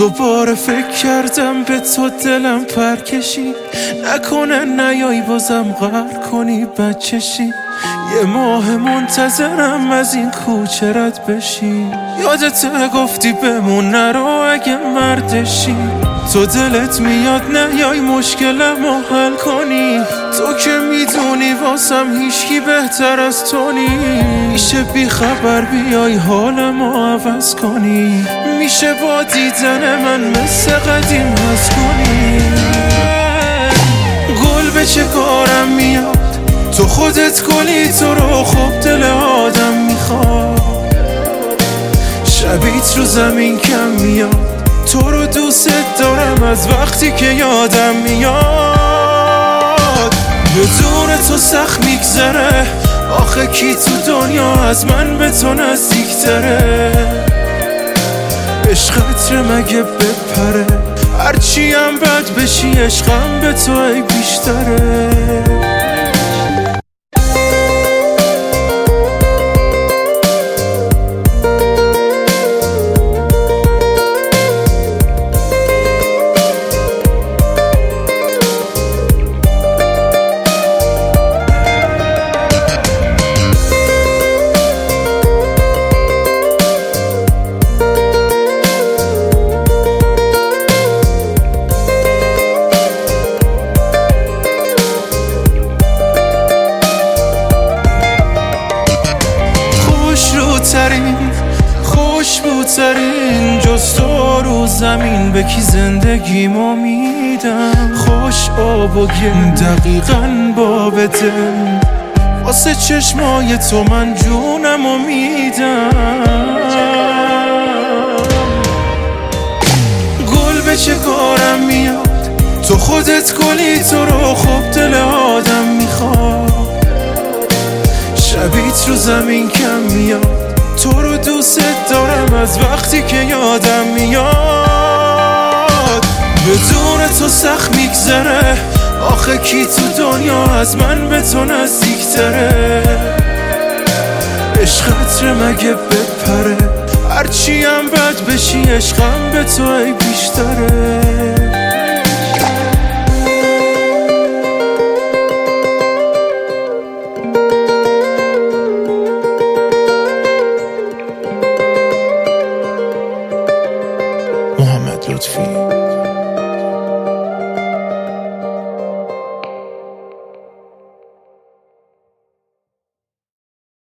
دوباره فکر کردم به تو دلم پر کشی، نکنه نیایی بازم غر کنی بچشی. یه ماه منتظرم از این کوچه رد بشی، یادت گفتی بمون نرو اگه مردشی. تو دلت میاد نیای مشکلمو حل کنی، تو که میدونی واسم هیچکی بهتر از تو نی. میشه بی خبر بیای حالمو عوض کنی، میشه با دیدن من مثل قدیم هست کنی. گل به چه کارم میاد تو خودت گلی، تو رو خوب دل آدم میخواد. شبیت رو زمین کم میاد، تو رو دوست دارم از وقتی که یادم میاد. بدون تو سخت میگذره، آخه کی تو دنیا از من به تو نزدیکتره. عشقت مگه بپره، هرچی هم بد بشی عشقم به تو ای بیشتره. خوشبوترین جز تو رو زمین به کی زندگیمو میدم. خوش آب و گل دقیقاً باب دل، واسه چشمای تو من جونمو میدم. گل به چه کارم میاد تو خودت گلی، تو رو خوب دل آدم میخواد. شبیت رو زمین کم میاد، تو رو دوست دارم از وقتی که یادم میاد. بدون تو سخت میگذره، آخه کی تو دنیا از من به تو نزدیکتره. عشقت مگه بپره، هرچی هم بد بشی عشقم به تو ای بیشتره.